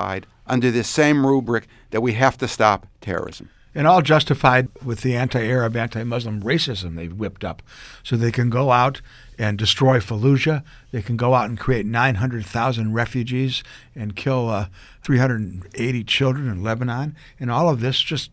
under this same rubric that we have to stop terrorism. And all justified with the anti-Arab, anti-Muslim racism they've whipped up. So they can go out and destroy Fallujah. They can go out and create nine hundred thousand refugees and kill uh, three hundred eighty children in Lebanon. And all of this just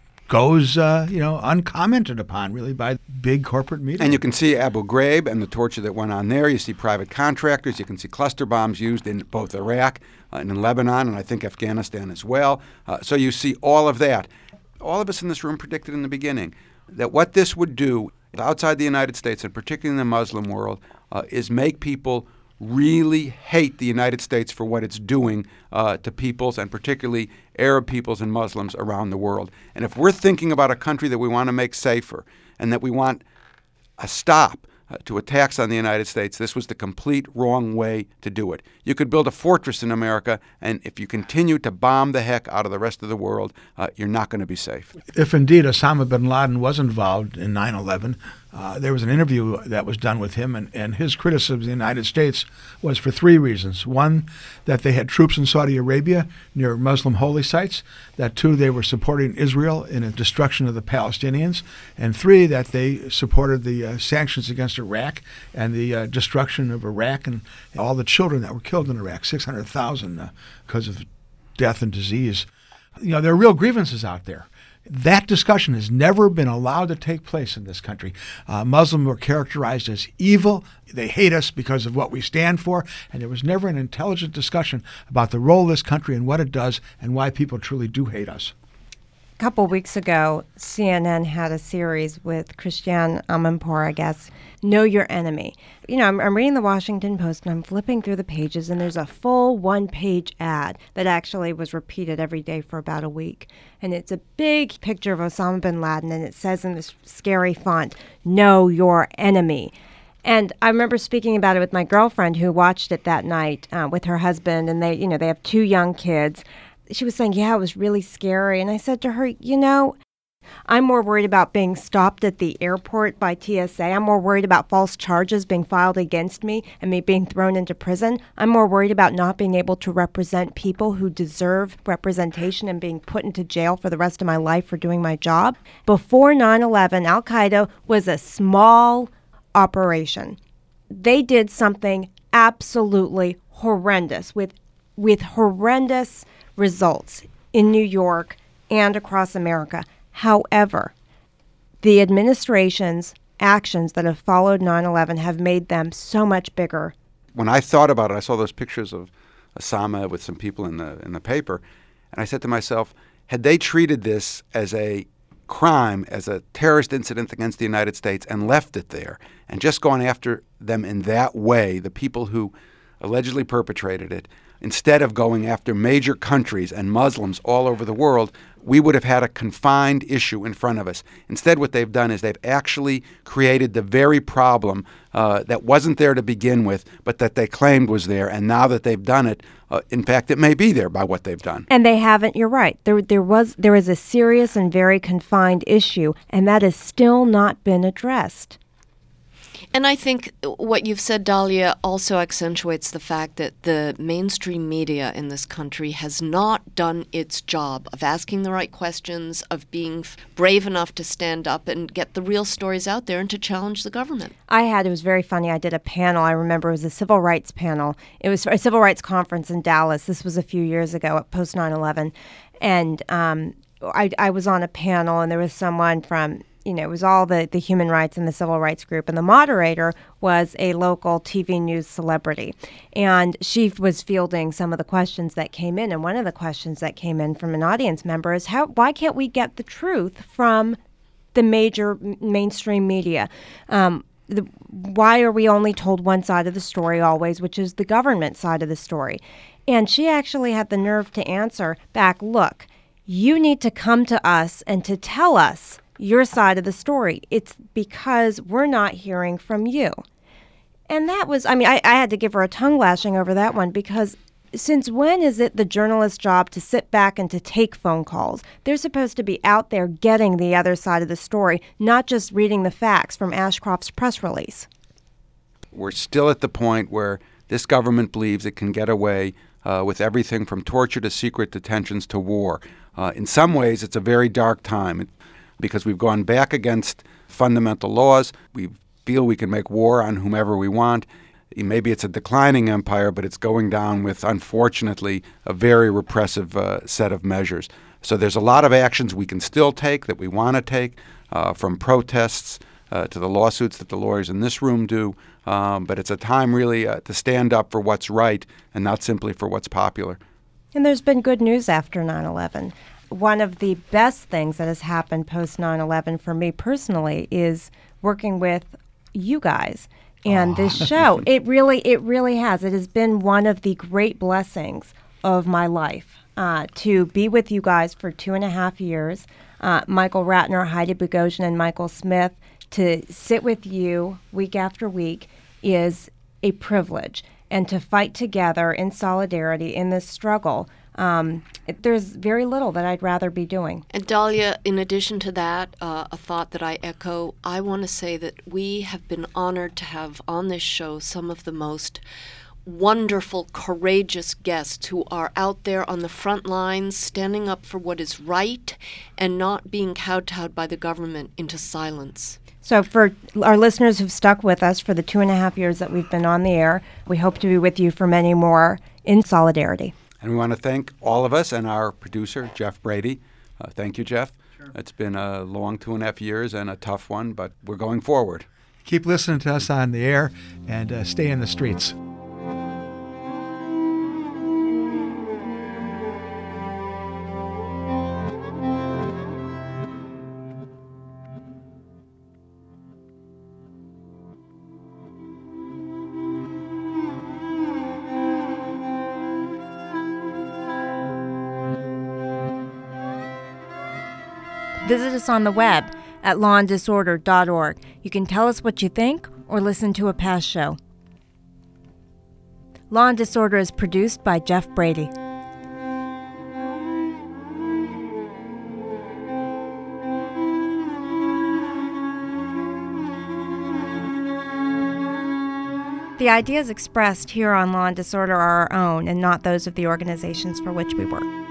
goes, uh, you know, uncommented upon, really, by big corporate media. And you can see Abu Ghraib and the torture that went on there. You see private contractors. You can see cluster bombs used in both Iraq uh, and in Lebanon, and I think Afghanistan as well. Uh, so you see all of that. All of us in this room predicted in the beginning that what this would do outside the United States, and particularly in the Muslim world, uh, is make people really hate the United States for what it's doing uh, to peoples, and particularly Arab peoples and Muslims around the world. And if we're thinking about a country that we want to make safer and that we want a stop uh, to attacks on the United States, this was the complete wrong way to do it. You could build a fortress in America, and if you continue to bomb the heck out of the rest of the world, uh, you're not going to be safe. If indeed Osama bin Laden was involved in nine eleven, uh, there was an interview that was done with him, and, and his criticism of the United States was for three reasons. One, that they had troops in Saudi Arabia near Muslim holy sites. That two, they were supporting Israel in the destruction of the Palestinians. And three, that they supported the uh, sanctions against Iraq and the uh, destruction of Iraq and all the children that were killed in Iraq, six hundred thousand uh, because of death and disease. You know, there are real grievances out there. That discussion has never been allowed to take place in this country. Uh, Muslims were characterized as evil. They hate us because of what we stand for. And there was never an intelligent discussion about the role of this country and what it does and why people truly do hate us. A couple weeks ago, C N N had a series with Christiane Amanpour, I guess, Know Your Enemy. You know, I'm, I'm reading the Washington Post, and I'm flipping through the pages, and there's a full one-page ad that actually was repeated every day for about a week. And it's a big picture of Osama bin Laden, and it says in this scary font, Know Your Enemy. And I remember speaking about it with my girlfriend who watched it that night uh, with her husband, and they, you know, they have two young kids. She was saying, yeah, it was really scary. And I said to her, you know, I'm more worried about being stopped at the airport by T S A. I'm more worried about false charges being filed against me and me being thrown into prison. I'm more worried about not being able to represent people who deserve representation and being put into jail for the rest of my life for doing my job. Before nine eleven, Al-Qaeda was a small operation. They did something absolutely horrendous with with horrendous results in New York and across America. However, the administration's actions that have followed nine eleven have made them so much bigger. When I thought about it, I saw those pictures of Osama with some people in the in the paper, and I said to myself, had they treated this as a crime, as a terrorist incident against the United States, and left it there, and just gone after them in that way, the people who allegedly perpetrated it, instead of going after major countries and Muslims all over the world, we would have had a confined issue in front of us. Instead, what they've done is they've actually created the very problem uh, that wasn't there to begin with, but that they claimed was there. And now that they've done it, uh, in fact, it may be there by what they've done. And they haven't. You're right. There, there was, there is a serious and very confined issue, and that has still not been addressed. And I think what you've said, Dahlia, also accentuates the fact that the mainstream media in this country has not done its job of asking the right questions, of being f- brave enough to stand up and get the real stories out there and to challenge the government. I had, it was very funny, I did a panel, I remember it was a civil rights panel. It was a civil rights conference in Dallas. This was a few years ago, at post nine eleven. And um, I, I was on a panel, and there was someone from, you know, it was all the, the human rights and the civil rights group. And the moderator was a local T V news celebrity. And she was fielding some of the questions that came in. And one of the questions that came in from an audience member is, how, why can't we get the truth from the major mainstream media? Um, the, why are we only told one side of the story always, which is the government side of the story? And she actually had the nerve to answer back, look, you need to come to us and to tell us your side of the story. It's because we're not hearing from you. And that was, I mean, I, I had to give her a tongue lashing over that one, because since when is it the journalist's job to sit back and to take phone calls? They're supposed to be out there getting the other side of the story, not just reading the facts from Ashcroft's press release. We're still at the point where this government believes it can get away uh, with everything from torture to secret detentions to war. Uh, in some ways, it's a very dark time because we've gone back against fundamental laws. We feel we can make war on whomever we want. Maybe it's a declining empire, but it's going down with, unfortunately, a very repressive uh, set of measures. So there's a lot of actions we can still take that we want to take, uh, from protests uh, to the lawsuits that the lawyers in this room do. Um, but it's a time really uh, to stand up for what's right and not simply for what's popular. And there's been good news after nine eleven. One of the best things that has happened post nine eleven for me personally is working with you guys. And this show, it really, it really has. It has been one of the great blessings of my life uh, to be with you guys for two and a half years. Uh, Michael Ratner, Heidi Bogosian, and Michael Smith, to sit with you week after week is a privilege. And to fight together in solidarity in this struggle, um, it, there's very little that I'd rather be doing. And Dahlia, in addition to that, uh, a thought that I echo, I want to say that we have been honored to have on this show some of the most wonderful, courageous guests who are out there on the front lines, standing up for what is right and not being kowtowed by the government into silence. So for our listeners who've stuck with us for the two and a half years that we've been on the air, we hope to be with you for many more in solidarity. And we want to thank all of us and our producer, Jeff Brady. Uh, thank you, Jeff. Sure. It's been a long two and a half years and a tough one, but we're going forward. Keep listening to us on the air and uh, stay in the streets. Visit us on the web at law and disorder dot org. You can tell us what you think or listen to a past show. Law and Disorder is produced by Jeff Brady. The ideas expressed here on Law and Disorder are our own and not those of the organizations for which we work.